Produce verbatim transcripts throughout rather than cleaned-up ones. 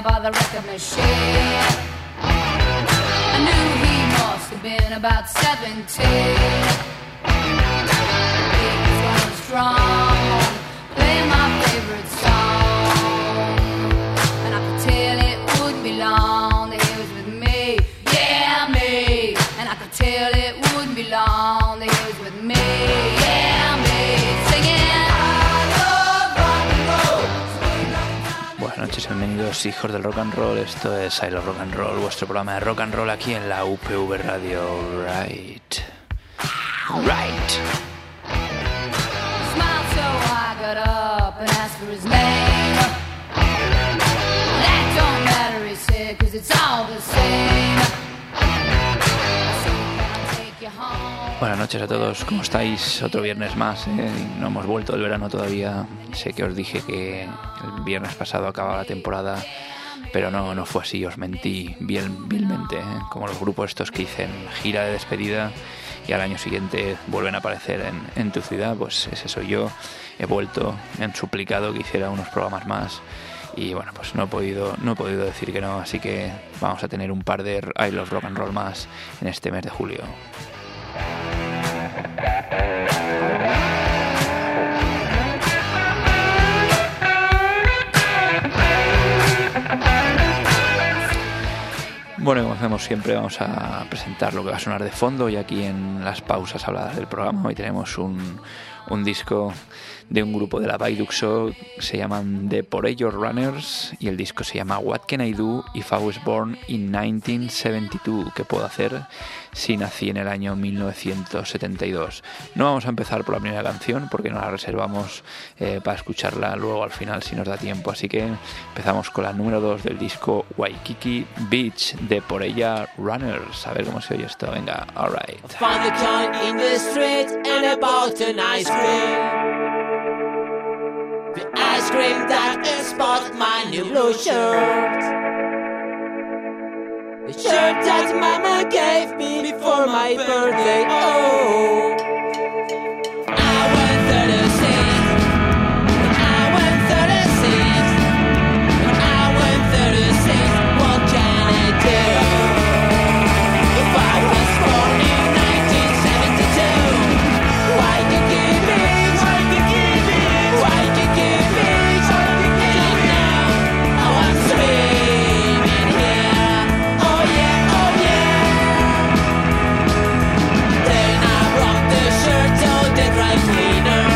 by the record machine. I knew he must have been about seventeen. He was going strong, playing my favorite song, and I could tell it wouldn't be long that he was with me, yeah me. And I could tell it wouldn't be long that he was with me, yeah me, singing I love rock and roll. Buenas noches, bienvenidos hijos del rock and roll. Esto es I Love Rock and Roll, vuestro programa de rock and roll aquí en la U P V Radio. Right, right. Smiled so I got up and asked for his name. That don't matter, he said, cause it's all the same. So can I take you home? Buenas noches a todos, ¿cómo estáis? Otro viernes más, ¿eh? No hemos vuelto del verano todavía. Sé que os dije que el viernes pasado acababa la temporada, pero no, no fue así, os mentí bien, vilmente, ¿eh? Como los grupos estos que dicen gira de despedida y al año siguiente vuelven a aparecer en, en tu ciudad, pues ese soy yo. He vuelto, me han suplicado que hiciera unos programas más y bueno, pues no he podido, no he podido decir que no, así que vamos a tener un par de I Love Rock and Roll más en este mes de julio. Bueno, como hacemos siempre, vamos a presentar lo que va a sonar de fondo y aquí en las pausas habladas del programa. Hoy tenemos un, un disco de un grupo de la Baiduxo, se llaman The Porello Runners y el disco se llama What Can I Do If I Was Born in nineteen seventy-two? ¿Qué puedo hacer si nací en el año mil novecientos setenta y dos? No vamos a empezar por la primera canción porque nos la reservamos eh, para escucharla luego al final si nos da tiempo, así que empezamos con la número dos del disco Waikiki Beach de Porello Runners. A ver cómo se oye esto, venga, alright. Found a coin in the street and I bought an ice cream. The ice cream that spot my new blue shirt. The shirt that mama gave me before my birthday. Oh, I went thirty-six. I went thirty-six. I went thirty-six. What can I do? If I was born in nineteen seventy-two, why did you give me? Why did you give me? Why did you give me? And now I'm swimming here. Oh yeah, oh yeah. Then I brought the shirt to the dry cleaner.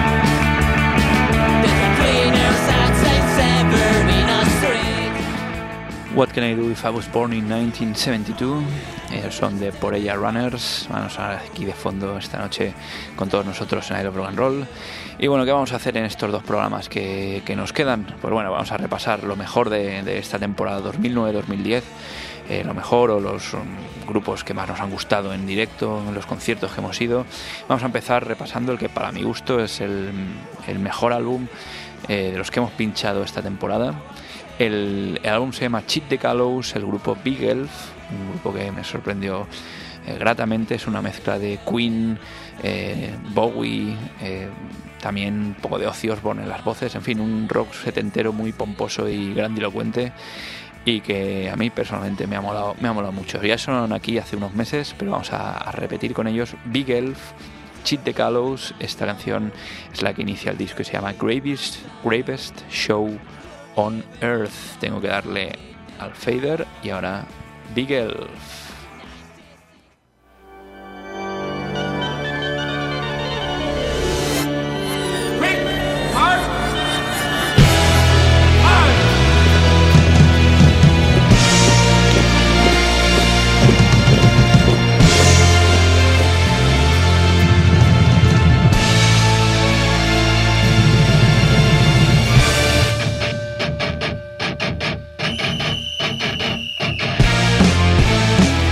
The dry cleaners at Saint Severino Street. What Can I Do If I Was Born in nineteen seventy-two? Ellos son de Porello Runners. Van a sonar aquí de fondo esta noche con todos nosotros en I Love Rock and Roll. Y bueno, ¿qué vamos a hacer en estos dos programas que, que nos quedan? Pues bueno, vamos a repasar lo mejor de, de esta temporada dos mil nueve dos mil diez. Eh, lo mejor o los um, grupos que más nos han gustado en directo, en los conciertos que hemos ido. Vamos a empezar repasando el que para mi gusto es el, el mejor álbum eh, de los que hemos pinchado esta temporada. El, el álbum se llama Cheat the Gallows, el grupo Big Elf, un grupo que me sorprendió eh, gratamente. Es una mezcla de Queen, eh, Bowie, eh, también un poco de Ozzy Osbourne en las voces, en fin, un rock setentero muy pomposo y grandilocuente y que a mí personalmente me ha molado, me ha molado mucho. Ya sonaron aquí hace unos meses, pero vamos a, a repetir con ellos Big Elf, Cheat the Gallows. Esta canción es la que inicia el disco y se llama Gravest, Gravest Show on Earth. Tengo que darle al fader y ahora Big Elf. I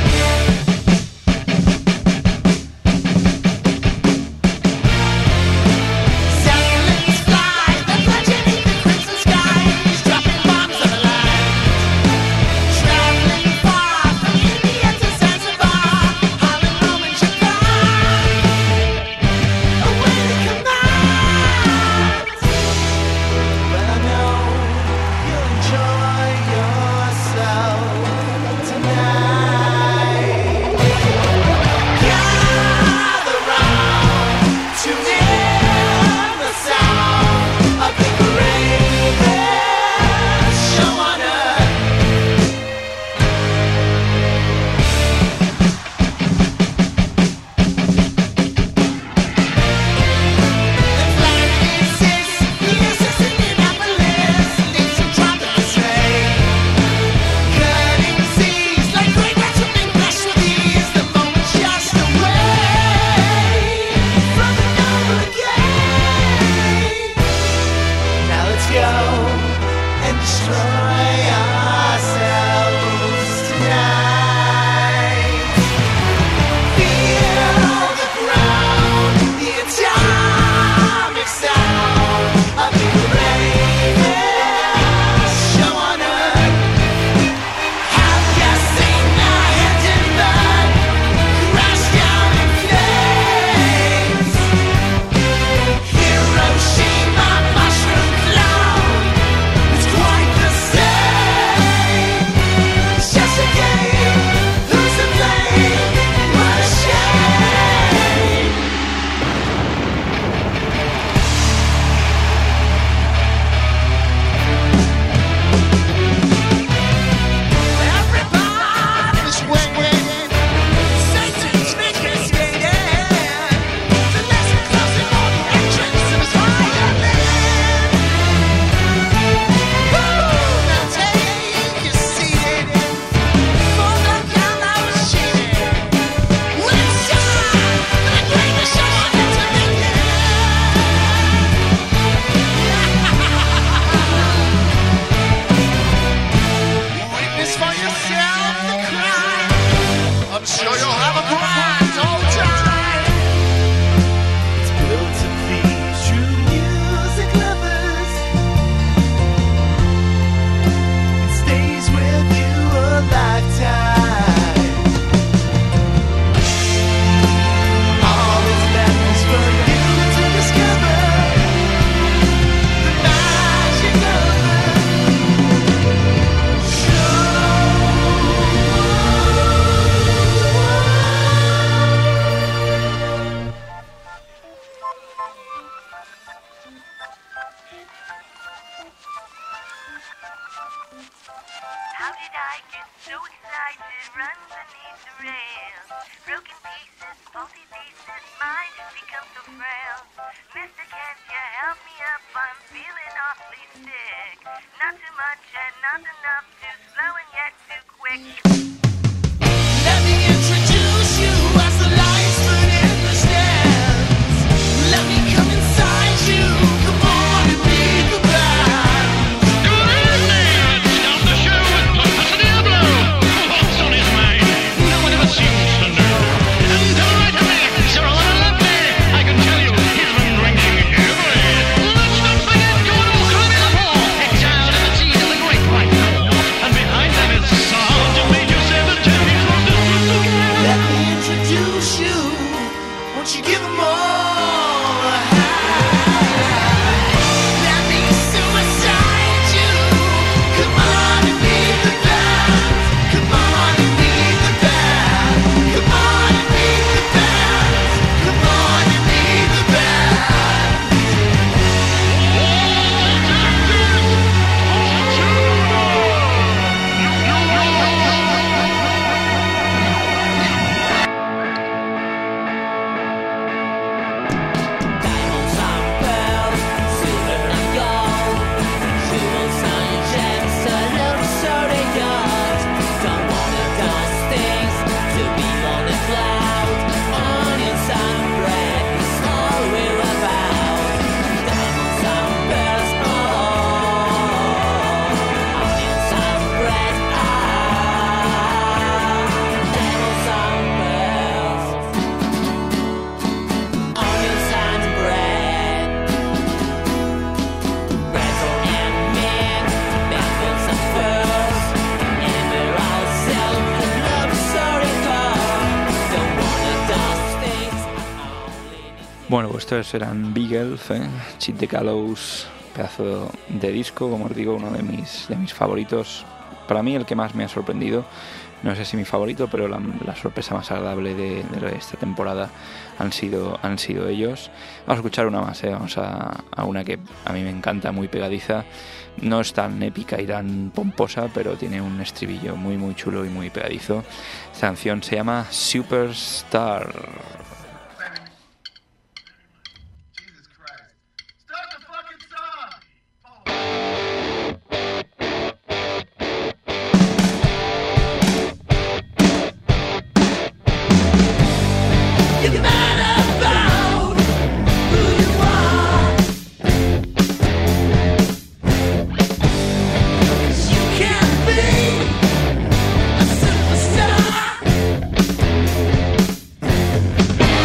How did I get so excited? Run beneath the rails. Broken pieces, faulty pieces, mine become so frail. Mister, can't you help me up? I'm feeling awfully sick. Not too much and not enough, too slow and yet too quick. Let me introduce you as the lights burn in the stands. Let me come inside you. Come on and be the band. Good evening! Start the show with Papa Diablo. What's on his mind? No one ever seems to know. And don't write a minute, Sir Oliver Lefty. I can tell you, he's been drinking heavily. Let's not forget good old Clemmy the Four, exiled in the seas of the Great White North. And behind them is Sergeant Major Seventeen from the Truth again. Let me introduce you. Won't you give them all a high? Let me suicide you. Come on and be the band. Come on and be the band. Come on and be the band. Come on and be the band. Diamonds and pearls, silver and gold, jewels and gems, a luxury yacht. Don't wanna dance things to be on a cloud. Onions and bread is all we're about. Diamonds and pearls, oh, onions and bread, ah, diamonds and pearls. Onions and bread, pretzel and mint, bangles and furs, emerald silk and luxury car. Don't wanna dust things, I only need Bueno, pues estos eran Big Elf, ¿eh? Cheat the Gallows, pedazo de disco, como os digo, uno de mis, de mis favoritos. Para mí el que más me ha sorprendido, no sé si mi favorito, pero la, la sorpresa más agradable de, de esta temporada han sido, han sido ellos. Vamos a escuchar una más, ¿eh? Vamos a, a una que a mí me encanta, muy pegadiza. No es tan épica y tan pomposa, pero tiene un estribillo muy muy chulo y muy pegadizo. Esta canción se llama Superstar. Jesus Christ. Start the fucking song! you can matter about who you are. 'Cause you can't be a superstar.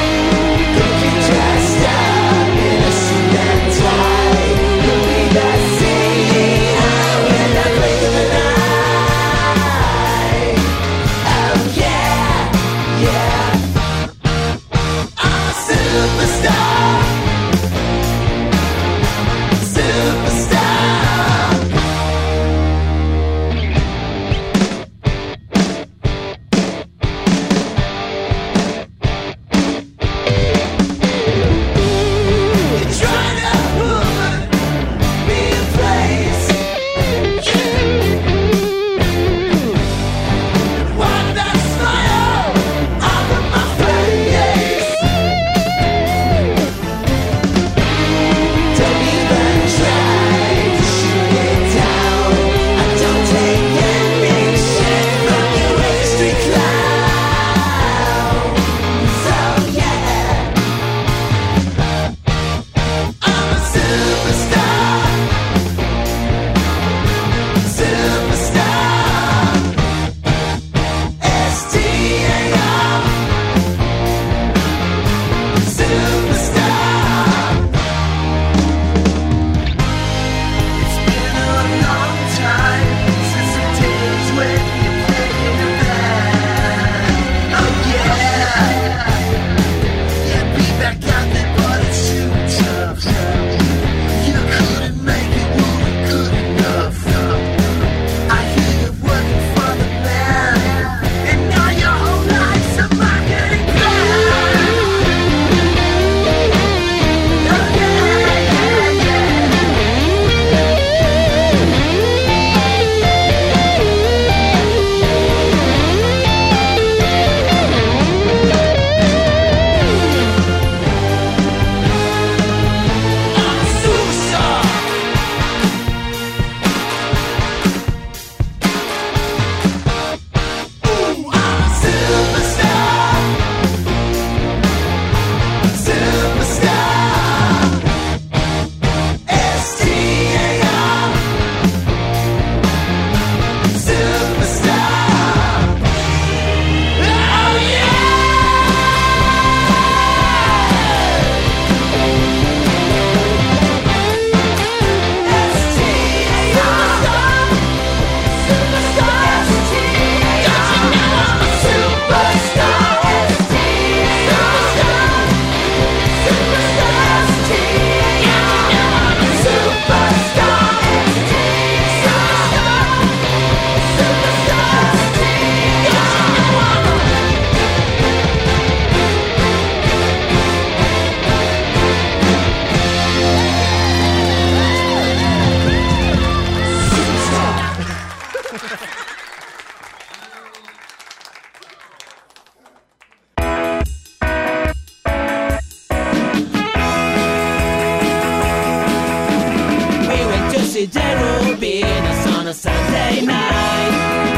Venus on a Sunday night.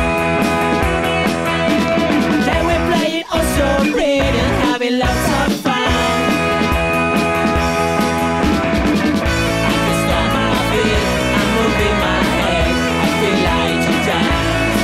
Then we're playing oh so pretty and having lots of fun. I can stop my feet, I'm moving my head, I feel like to dance.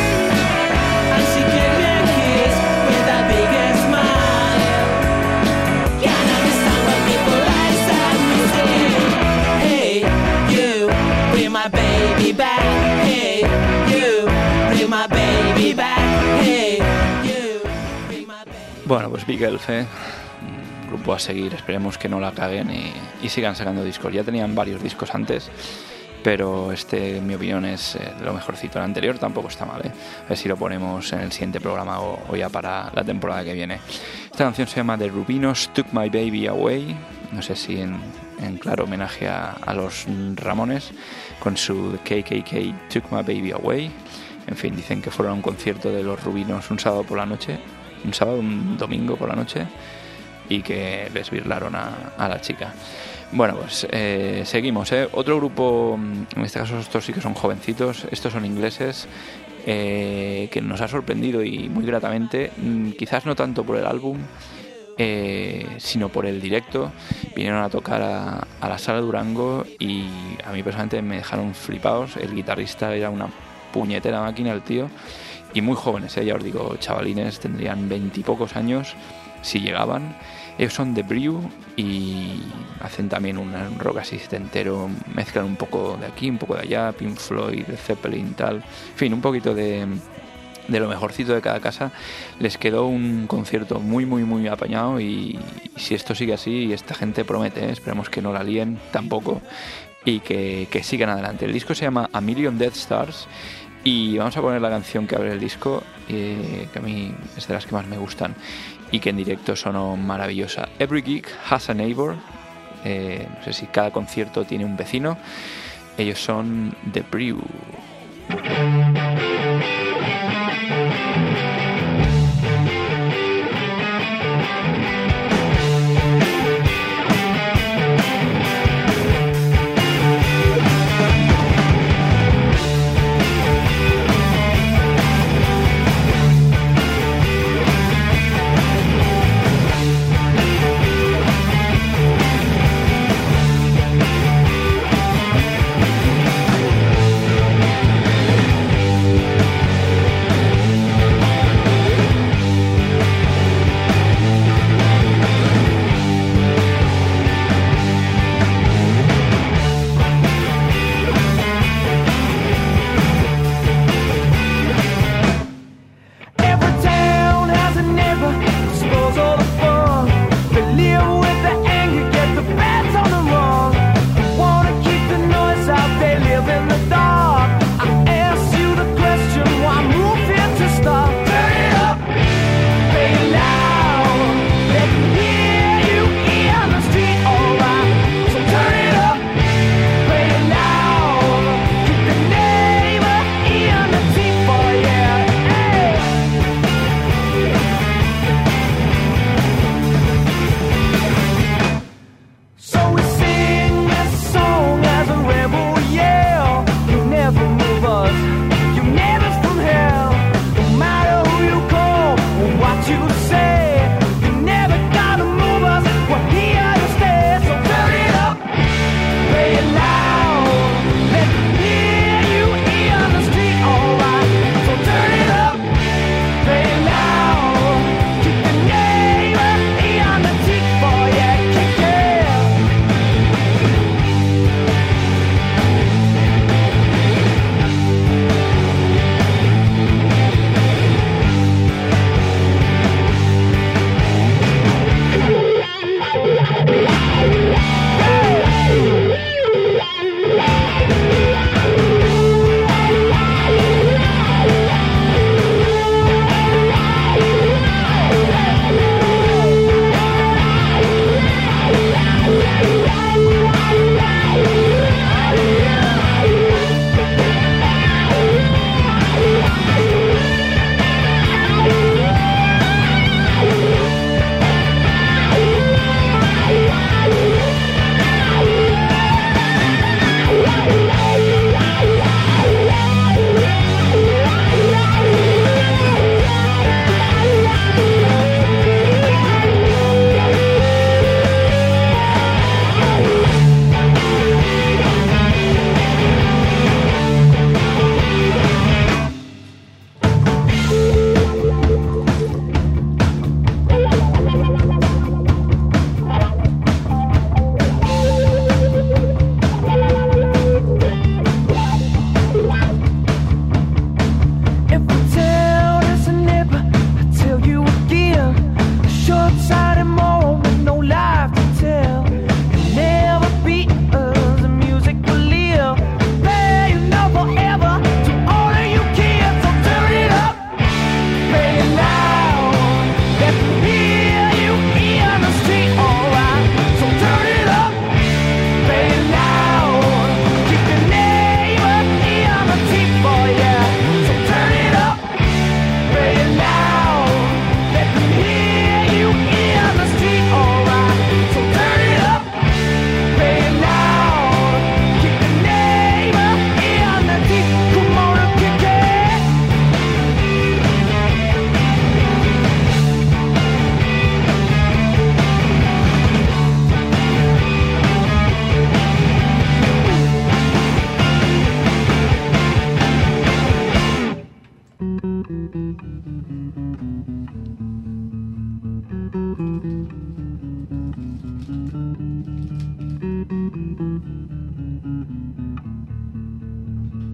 And she gave me a kiss with the biggest smile. Can't understand what people like start missing. Hey, you, bring my baby back. Hey, you, bring my baby back. Hey, you, bring my baby. Bueno, pues Big Elf, ¿eh? Un grupo a seguir, esperemos que no la caguen y, y sigan sacando discos. Ya tenían varios discos antes, pero este, en mi opinión, es eh, lo mejorcito. El anterior tampoco está mal, ¿eh? A ver si lo ponemos en el siguiente programa o, o ya para la temporada que viene. Esta canción se llama The Rubinos Took My Baby Away, no sé si en, en claro homenaje a, a los Ramones, con su K K K Took My Baby Away. En fin, dicen que fueron a un concierto de los Rubinos un sábado por la noche, un sábado, un domingo por la noche, y que les birlaron a, a la chica. Bueno, pues eh, seguimos, ¿eh? Otro grupo, en este caso estos sí que son jovencitos, estos son ingleses, eh, que nos ha sorprendido y muy gratamente, quizás no tanto por el álbum, eh, sino por el directo. Vinieron a tocar a, a la Sala Durango y a mí personalmente me dejaron flipados. El guitarrista era una puñetera máquina, el tío, y muy jóvenes, ¿eh? Ya os digo, chavalines, tendrían veintipocos años si llegaban. Ellos son The Brew y hacen también un rock así entero, mezclan un poco de aquí, un poco de allá, Pink Floyd, Zeppelin, tal, en fin, un poquito de, de lo mejorcito de cada casa. Les quedó un concierto muy muy muy apañado y, y si esto sigue así, esta gente promete, ¿eh? Esperemos que no la líen tampoco y que, que sigan adelante. El disco se llama A Million Death Stars y vamos a poner la canción que abre el disco, eh, que a mí es de las que más me gustan y que en directo sonó maravillosa. Every Geek Has a Neighbor, eh, no sé si cada concierto tiene un vecino. Ellos son The Brew.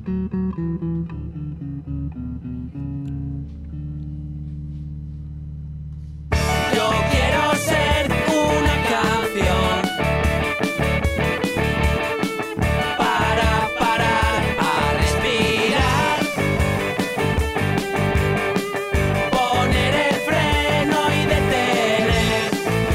Yo quiero ser una canción para parar a respirar, poner el freno y detener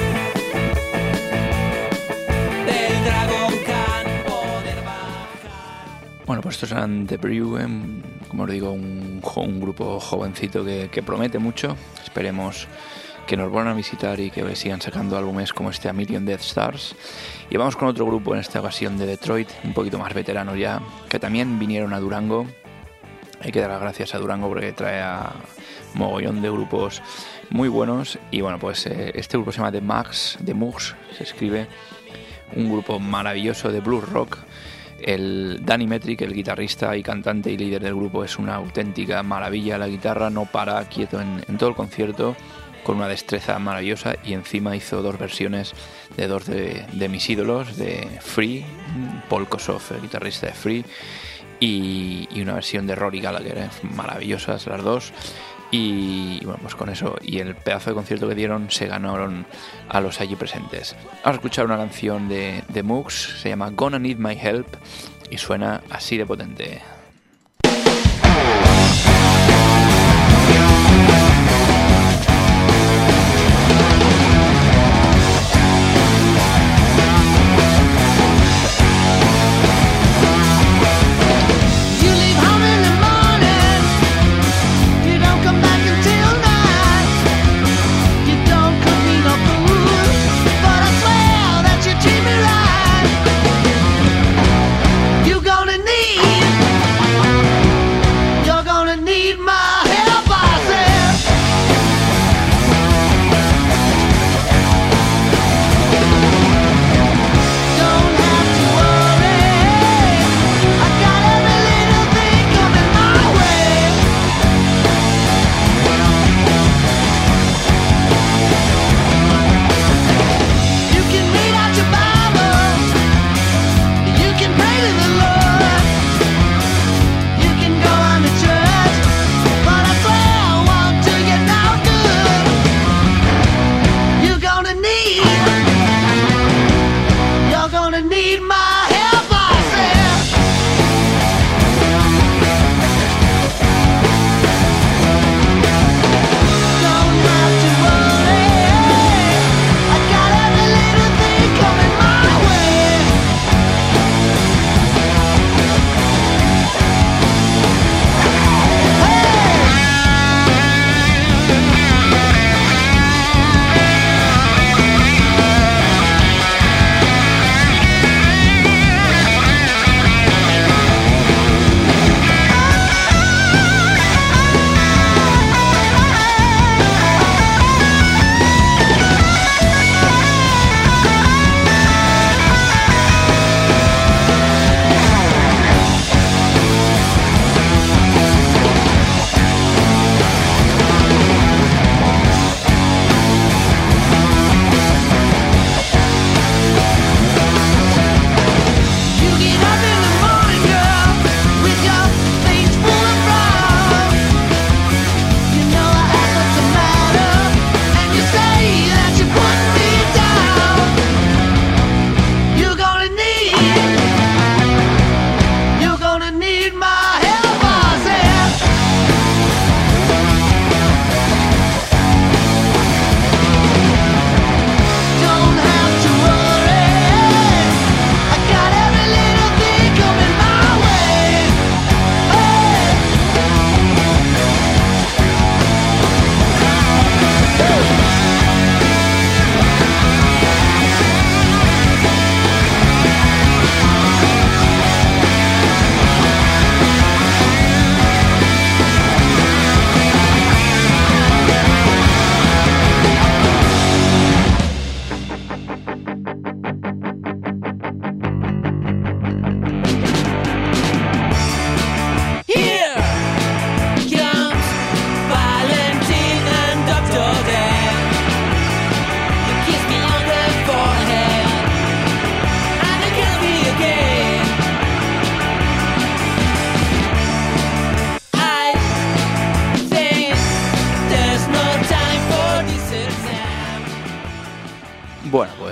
del Dragon Khan poder bajar. Bueno, pues estos eran The Brew, eh, como os digo, un, jo- un grupo jovencito que, que promete mucho. Esperemos que nos vuelvan a visitar y que sigan sacando álbumes como este A Million Death Stars. Y vamos con otro grupo, en esta ocasión de Detroit, un poquito más veterano ya, que también vinieron a Durango. Hay que dar las gracias a Durango porque trae a mogollón de grupos muy buenos. Y bueno, pues eh, este grupo se llama The Mugs, The Mugs se escribe, un grupo maravilloso de blues rock. El Danny Metric, el guitarrista y cantante y líder del grupo, es una auténtica maravilla. La guitarra no para quieto en, en todo el concierto, con una destreza maravillosa, y encima hizo dos versiones de dos de, de mis ídolos, de Free, Paul Kossoff, el guitarrista de Free, y, y una versión de Rory Gallagher, ¿eh? Maravillosas las dos. Y bueno, pues con eso y el pedazo de concierto que dieron se ganaron a los allí presentes. Vamos a escuchar una canción de, de Mugs, se llama Gonna Need My Help y suena así de potente. You leave home in the morning, you don't come back until night. You don't cook me no food, but I swear that you treat me right. You're gonna need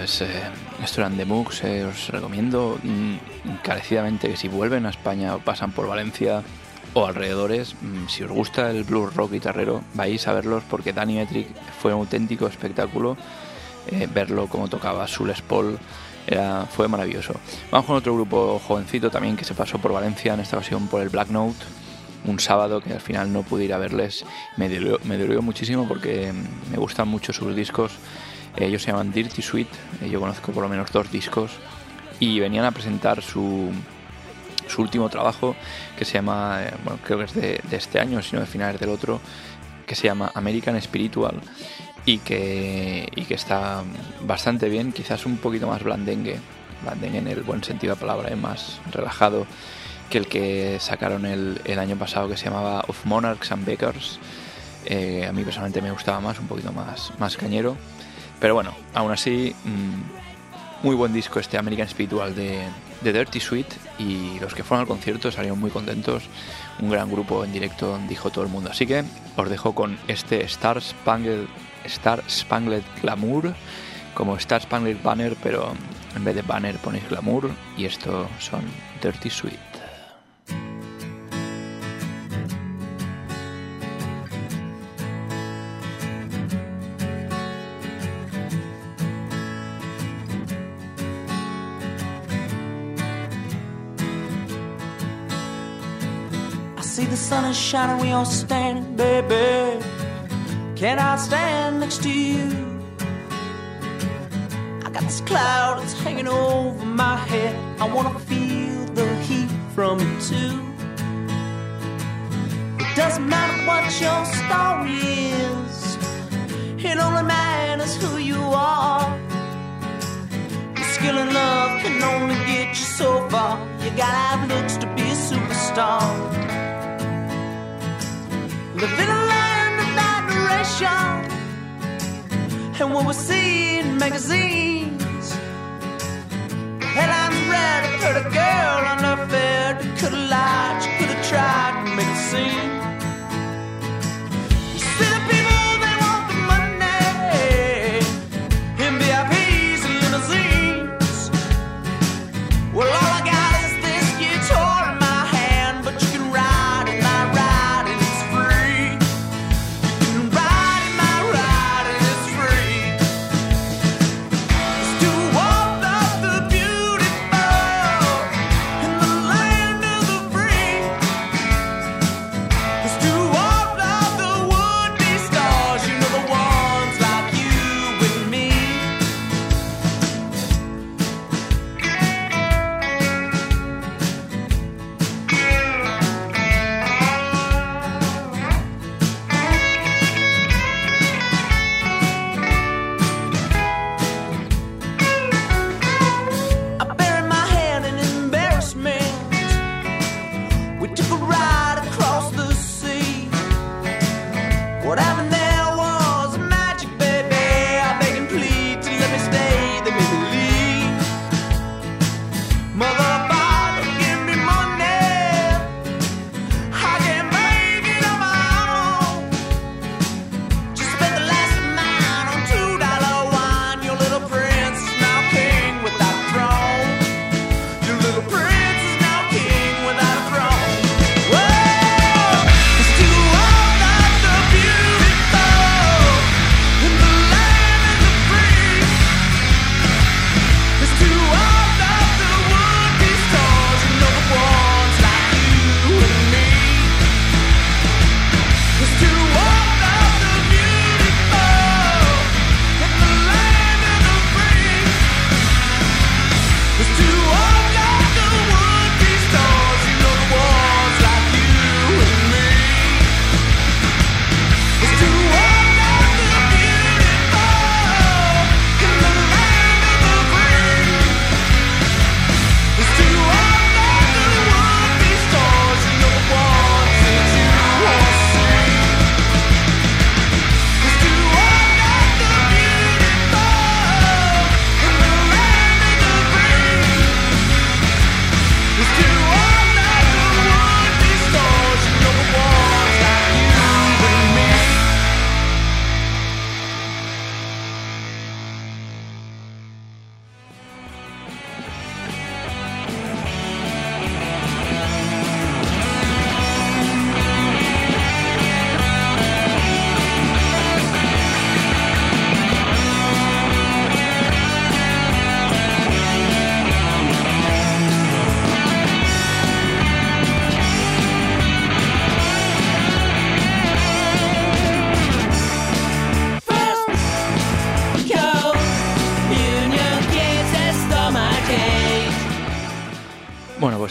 pues eh, esto eran The Mooks. Eh, os recomiendo mm, encarecidamente que si vuelven a España o pasan por Valencia o alrededores, mmm, si os gusta el blues rock guitarrero, vais a verlos, porque Danny Metric fue un auténtico espectáculo. Eh, verlo como tocaba su Les Paul era, fue maravilloso. Vamos con otro grupo jovencito también que se pasó por Valencia, en esta ocasión por el Black Note, un sábado que al final no pude ir a verles. Me dolió, me dolió muchísimo porque me gustan mucho sus discos. Ellos se llaman Dirty Sweet, yo conozco por lo menos dos discos, y venían a presentar su, su último trabajo, que se llama, bueno, creo que es de, de este año, sino de finales del otro, que se llama American Spiritual, y que, y que está bastante bien, quizás un poquito más blandengue, blandengue en el buen sentido de la palabra, es más relajado que el que sacaron el, el año pasado, que se llamaba Of Monarchs and Beggars. Eh, a mí personalmente me gustaba más, un poquito más, más cañero, pero bueno, aún así mmm, muy buen disco este American Spiritual de, de Dirty Sweet, y los que fueron al concierto salieron muy contentos. Un gran grupo en directo, dijo todo el mundo. Así que os dejo con este Star Spangled, Star Spangled Glamour, como Star Spangled Banner, pero en vez de banner ponéis glamour, y esto son Dirty Sweet. See the sun is shining where you're standing, baby. Can I stand next to you? I got this cloud that's hanging over my head. I wanna feel the heat from it too. It doesn't matter what your story is, it only matters who you are. Your skill and love can only get you so far. You gotta have looks to be a superstar. Live in a land of adoration, and what we see in magazines, headlines read, I heard a girl under fed, could've lied, she could've tried to make a scene. You see the people, they want the money, in V I Ps and limousines. Well, all I got is this guitar in my hand, but you can ride in my ride, and it's free. You can ride in my ride, and it's free. It's to walk of the beautiful in the land of the free.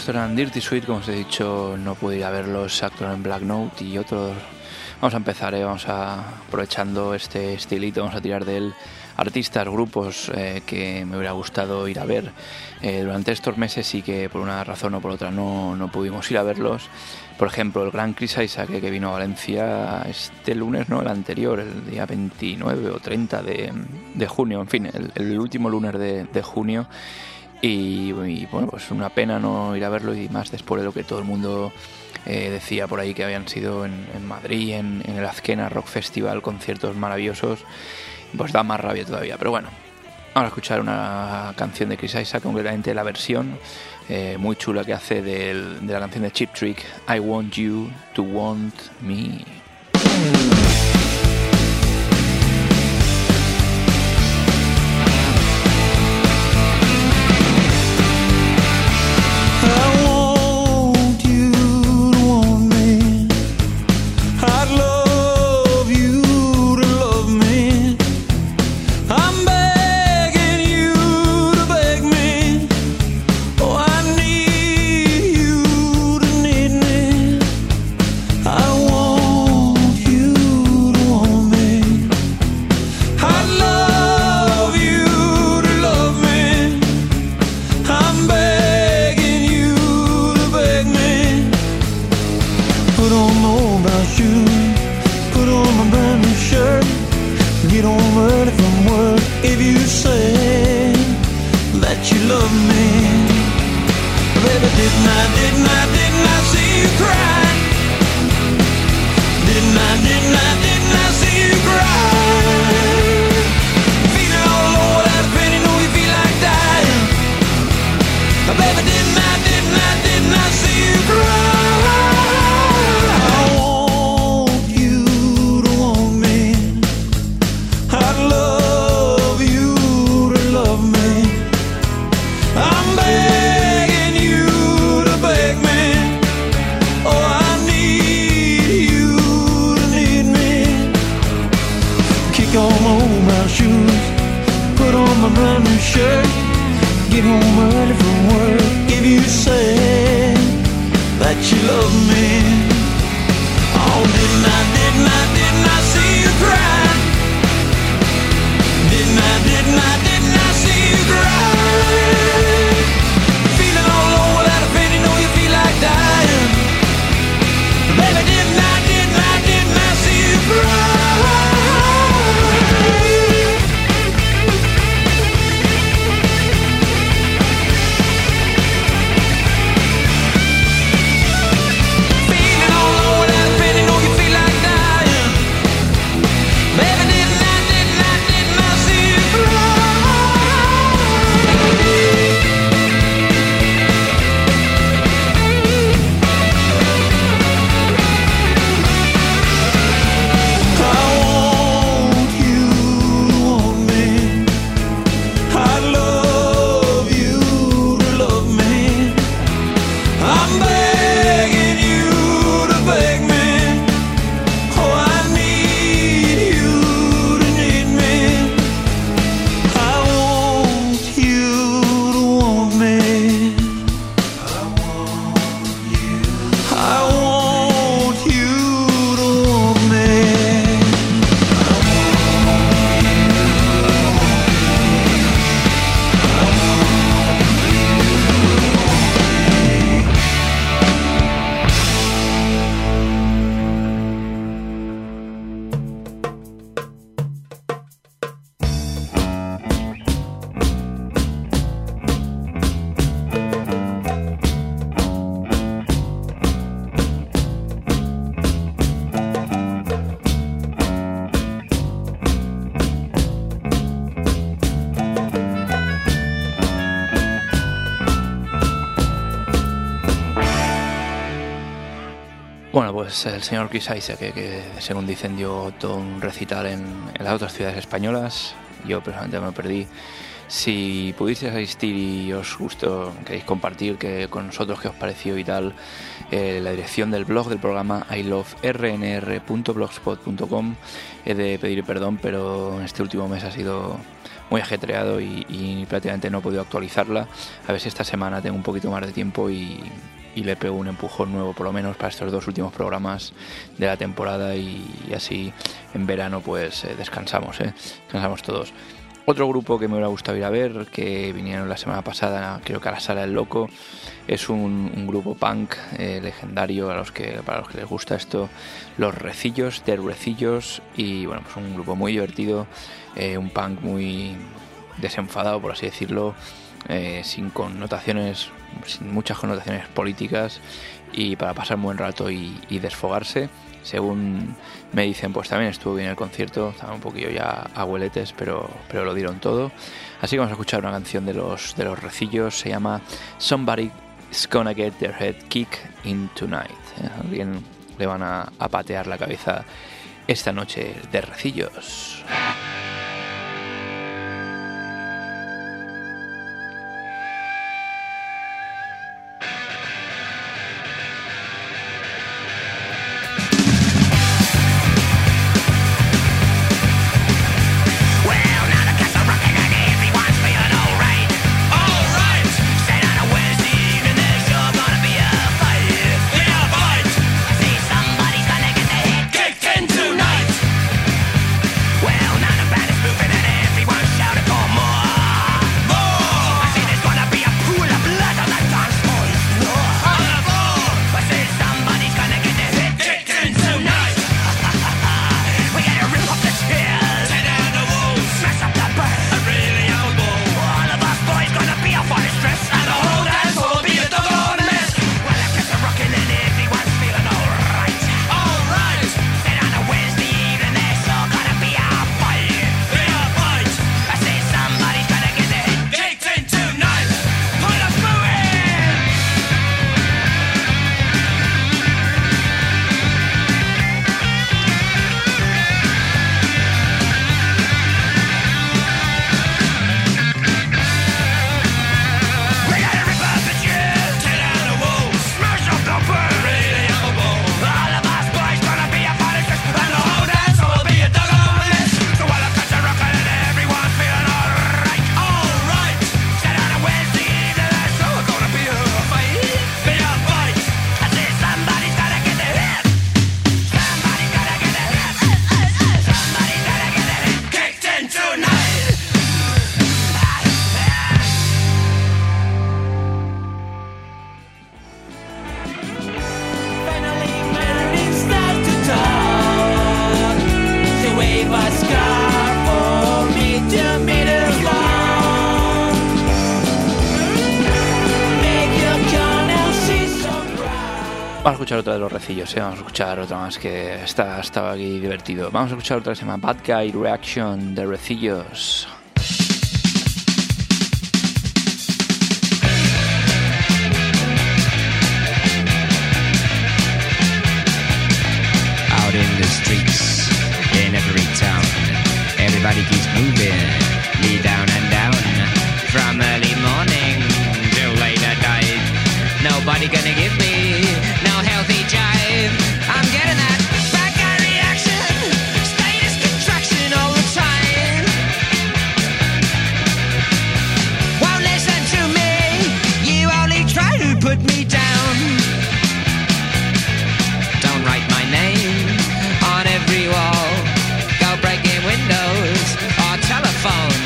esto eran Dirty Sweet, como os he dicho, no pude ir a verlos, Actor en Black Note y otros. Vamos a empezar, ¿eh? Vamos a, aprovechando este estilito, vamos a tirar de él artistas, grupos eh, que me hubiera gustado ir a ver eh, durante estos meses y que por una razón o por otra no, no pudimos ir a verlos. Por ejemplo, el gran Chris Isaak, que vino a Valencia este lunes, no, el anterior, el día veintinueve o treinta de, de junio, en fin, el, el último lunes de, de junio. Y, y bueno, pues una pena no ir a verlo, y más después de lo que todo el mundo eh, decía por ahí, que habían sido en, en Madrid, en, en el Azkena Rock Festival, conciertos maravillosos. Pues da más rabia todavía, pero bueno, vamos a escuchar una canción de Chris Isaak, concretamente la versión eh, muy chula que hace del, de la canción de Cheap Trick, I Want You to Want Me. Bueno, pues el señor Chris Isaak, que, que según dicen dio todo un recital en, en las otras ciudades españolas. Yo personalmente me lo perdí. Si pudieseis asistir y os gustó, queréis compartir que, con nosotros qué os pareció y tal, eh, la dirección del blog del programa i love r n r punto blogspot punto com. He de pedir perdón, pero en este último mes ha sido muy ajetreado y, y prácticamente no he podido actualizarla. A ver si esta semana tengo un poquito más de tiempo y, y le pego un empujón nuevo por lo menos para estos dos últimos programas de la temporada y, y así en verano pues eh, descansamos, ¿eh? descansamos todos. Otro grupo que me hubiera gustado ir a ver, que vinieron la semana pasada, creo que a la Sala del Loco, es un, un grupo punk eh, legendario a los que, para los que les gusta esto, Los Recillos, The Recillos, y bueno, pues un grupo muy divertido, eh, un punk muy desenfadado, por así decirlo, eh, sin connotaciones, sin muchas connotaciones políticas, y para pasar un buen rato y, y desfogarse. Según me dicen, pues también estuvo bien el concierto, estaba un poquillo ya abueletes, pero, pero lo dieron todo. Así que vamos a escuchar una canción de los, de los Recillos, se llama Somebody's Gonna Get Their Head Kicked In Tonight. ¿Eh? A alguien le van a, a patear la cabeza esta noche de Recillos. Vamos a escuchar otra de los Recillos, ¿eh? Vamos a escuchar otra más que está, estaba aquí divertido. Vamos a escuchar otra que se llama Bad Guy Reaction de Recillos. Out in the streets, in every town, everybody keeps moving, me down and down, from early morning till late at night. Nobody gonna give me no healthy jive. I'm getting that bad guy reaction, status contraction all the time. Won't listen to me, you only try to put me down. Don't write my name on every wall, go breaking windows or telephone.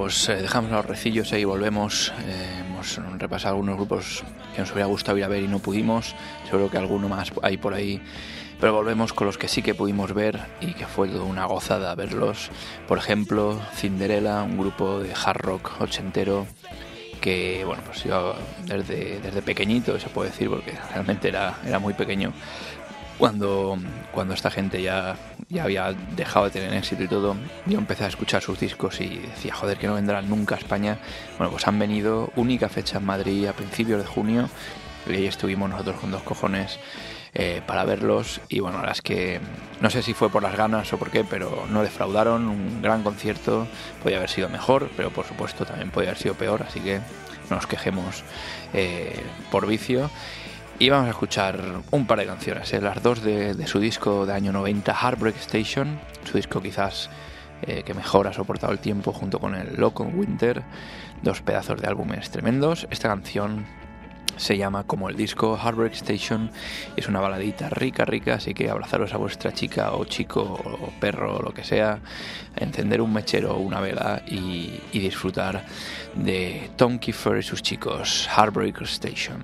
pues eh, dejamos los recillos y volvemos. Eh, hemos repasado algunos grupos que nos hubiera gustado ir a ver y no pudimos. Seguro que alguno más hay por ahí. Pero volvemos con los que sí que pudimos ver y que fue toda una gozada verlos. Por ejemplo, Cinderella, un grupo de hard rock ochentero que, bueno, pues yo desde, desde pequeñito, se puede decir, porque realmente era, era muy pequeño, cuando, cuando esta gente ya, ya había dejado de tener éxito y todo, yo empecé a escuchar sus discos y decía, joder, que no vendrán nunca a España. Bueno, pues han venido, única fecha en Madrid a principios de junio, y ahí estuvimos nosotros con dos cojones eh, para verlos, y bueno, la verdad es que no sé si fue por las ganas o por qué, pero no defraudaron, un gran concierto. Podía haber sido mejor, pero por supuesto también podía haber sido peor, así que no nos quejemos eh, por vicio. Y vamos a escuchar un par de canciones, ¿eh? Las dos de, de su disco de año noventa, Heartbreak Station, su disco quizás eh, que mejor ha soportado el tiempo junto con el Loco Winter, dos pedazos de álbumes tremendos. Esta canción se llama como el disco, Heartbreak Station, y es una baladita rica, rica, así que abrazaros a vuestra chica o chico o perro o lo que sea, encender un mechero o una vela y, y disfrutar de Tom Kiefer y sus chicos, Heartbreak Station.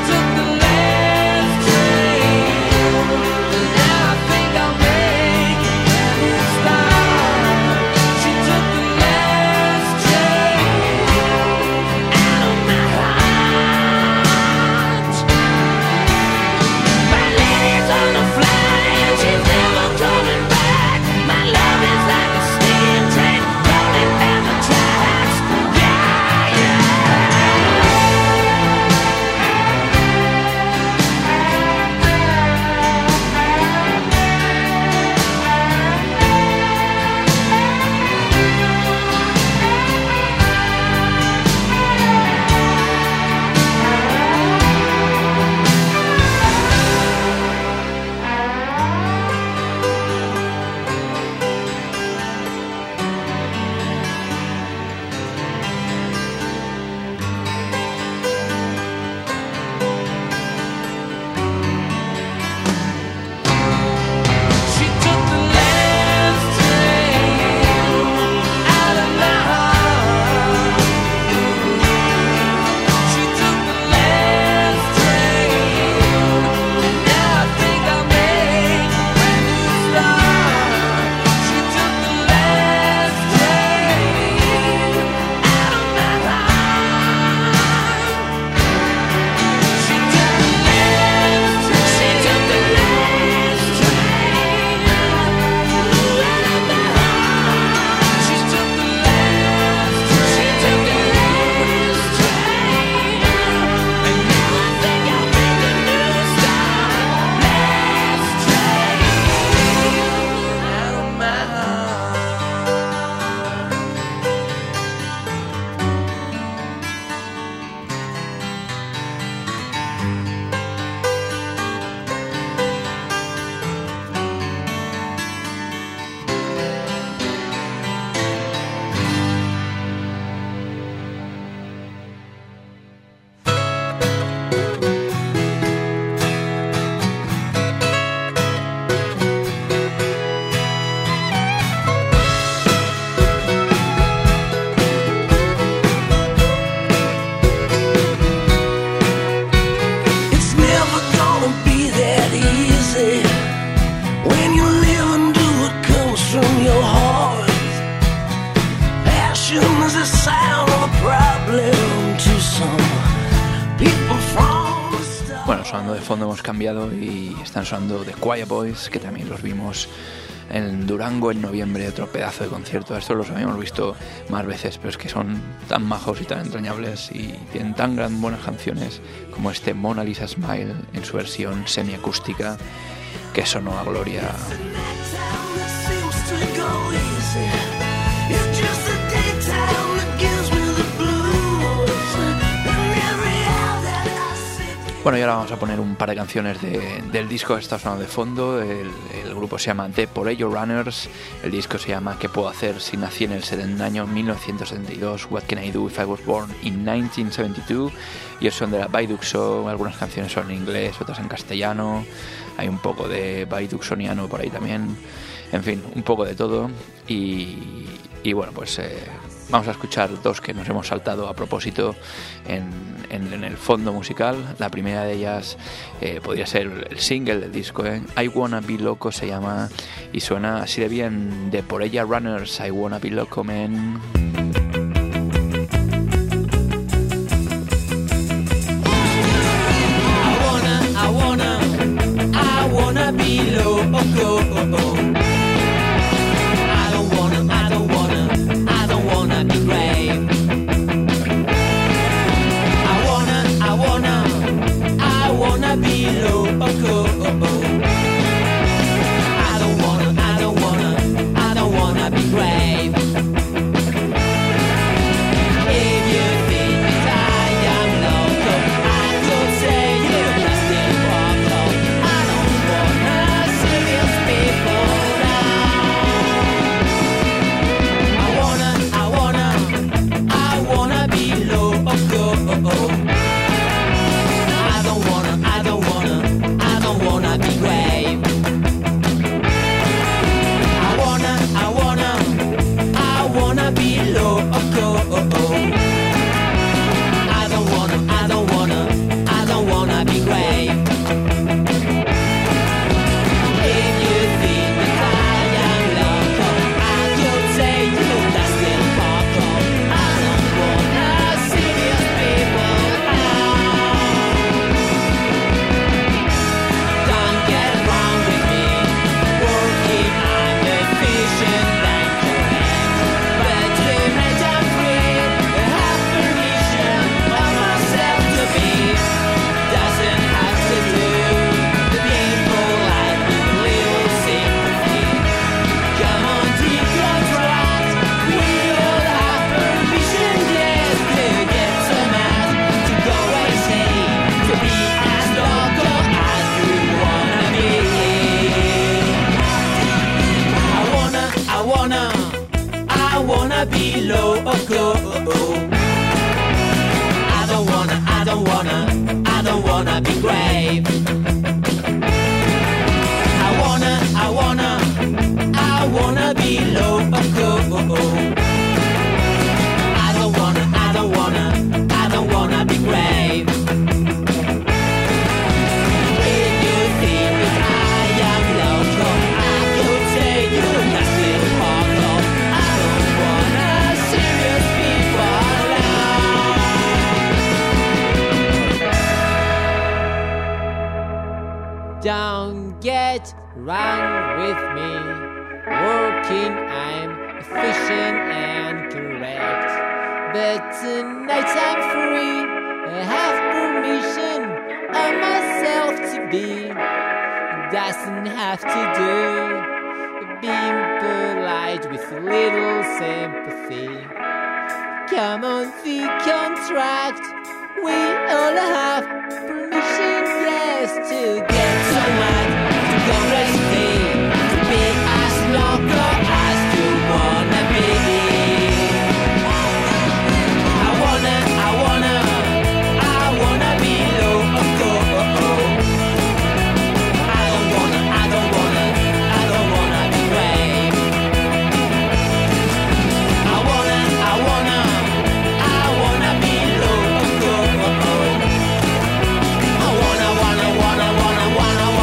Now I think I'll make sonando de fondo hemos cambiado y están sonando The Quiet Boys, que también los vimos en Durango en noviembre, otro pedazo de concierto. Estos los habíamos visto más veces, pero es que son tan majos y tan entrañables y tienen tan gran buenas canciones como este Mona Lisa Smile en su versión semiacústica, que sonó a gloria. Bueno, y ahora vamos a poner un par de canciones de, del disco que está sonando de fondo. El, el grupo se llama The Porello Runners. El disco se llama ¿Qué puedo hacer si nací en el año mil novecientos setenta y dos? What can I do if I was born in nineteen seventy-two? Y ellos son de la Baiduc Show. Algunas canciones son en inglés, otras en castellano. Hay un poco de baiducsoniano por ahí también. En fin, un poco de todo. Y, y bueno, pues... Eh, vamos a escuchar dos que nos hemos saltado a propósito en, en, en el fondo musical. La primera de ellas eh, podría ser el single del disco, ¿eh? I Wanna Be Loco se llama y suena así de bien. De Porello Runners, I Wanna Be Loco, man. I wanna, I wanna, I wanna be loco. I don't wanna, I don't wanna, I don't wanna be brave. I wanna, I wanna, I wanna be loco. I don't wanna, I don't wanna, I don't wanna be brave. If you think that I am loco, I could say you're just in loco. I don't wanna serious people now. I wanna, I wanna, I wanna be loco. I don't wanna, I don't wanna, I don't wanna be brave. I wanna, I wanna, I wanna be loco. I don't wanna, I don't wanna, I don't wanna be brave. If you think that I am loco, I could say you're just in loco. I don't wanna serious people now. Don't get wrong with me. Working, I'm efficient and correct. But to make I'm free, I have permission of myself to be. Doesn't have to do the people like with little sympathy. Come on, take contract. We all have permission, yes, to get so mad, to go crazy, to be as loco as you wanna be. I wanna, I wanna, I wanna be loco. I don't wanna, I don't wanna, I don't wanna be brave. I wanna, I wanna, I wanna be loco. I don't wanna, I don't wanna, I don't wanna be brave. If you think that I am loco, I could say you're just in loco. I don't wanna serious people now. Don't get wrong with me. Working, I'm efficient and correct. But tonight I'm free. I have permission of myself to be. Doesn't have to do being polite with little sympathy. Come on, the contract. We all have permission, yes, to get so mad, to go crazy, to be as loco as you wanna be. I wanna, I wanna, I wanna be loco. I don't wanna, I don't wanna, I don't wanna be brave. I wanna, I wanna, I wanna be loco. I wanna, wanna, wanna, wanna, wanna,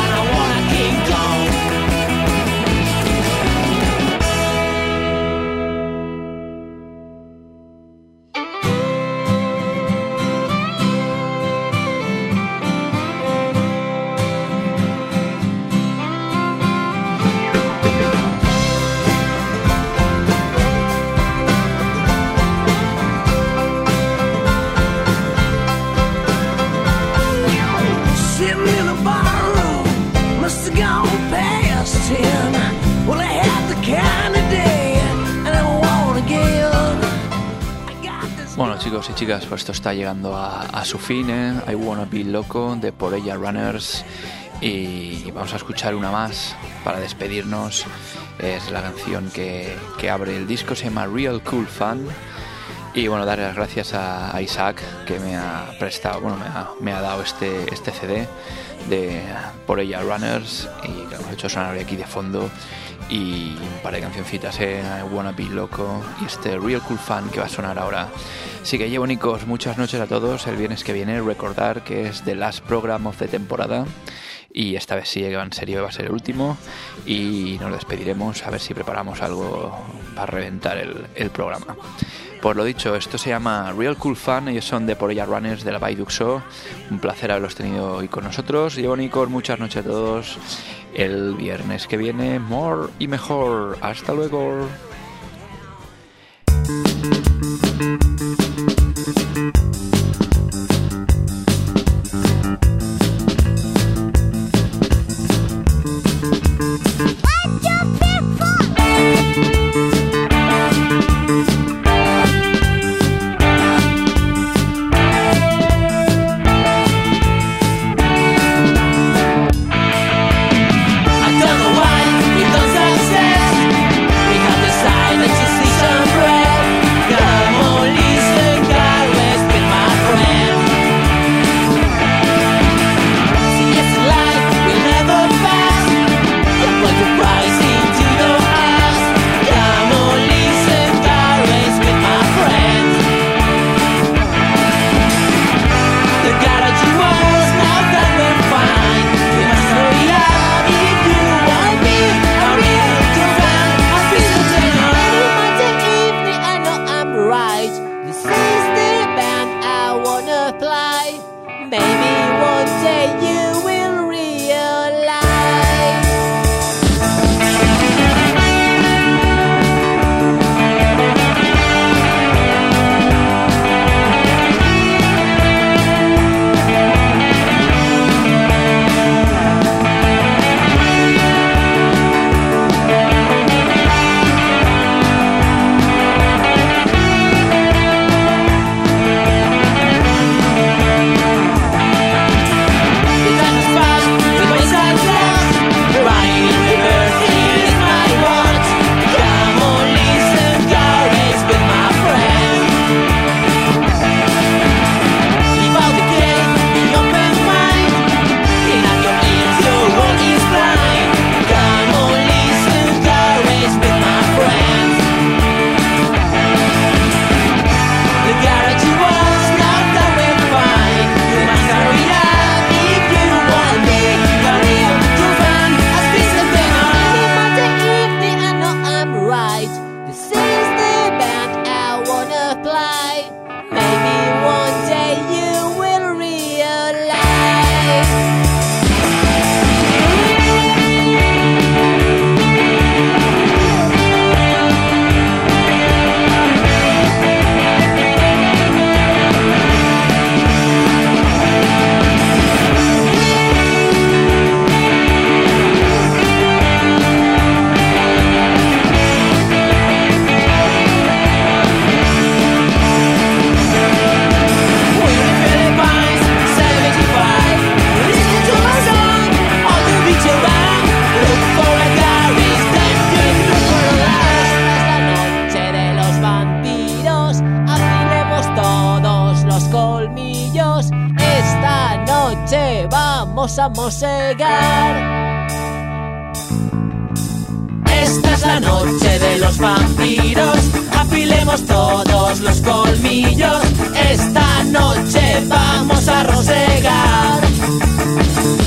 chicos y chicas, pues esto está llegando a, a su fin, ¿eh? I Wanna Be Loco de Por Ella Runners, y vamos a escuchar una más para despedirnos. Es la canción que, que abre el disco, se llama Real Cool Fun. Y bueno, darle las gracias a, a Isaac, que me ha prestado, bueno, me ha, me ha dado este, este C D de Por Ella Runners, y que hemos hecho sonar aquí de fondo, y un par de cancioncitas, ¿eh? I Wanna Be Loco y este Real Cool Fun que va a sonar ahora. Así que llevo, Nicos, muchas noches a todos. El viernes que viene, recordar que es the last program of the temporada, y esta vez sí, en serio, va a ser el último, y nos despediremos a ver si preparamos algo para reventar el, el programa. Por lo dicho, esto se llama Real Cool Fun, ellos son de Por Ella Runners de la Baiduc Show. Un placer haberlos tenido hoy con nosotros. Llevo, Nicos, muchas noches a todos. El viernes que viene, more y mejor. Hasta luego. A mosegar. Esta es la noche de los vampiros, afilemos todos los colmillos. Esta noche vamos a rosegar.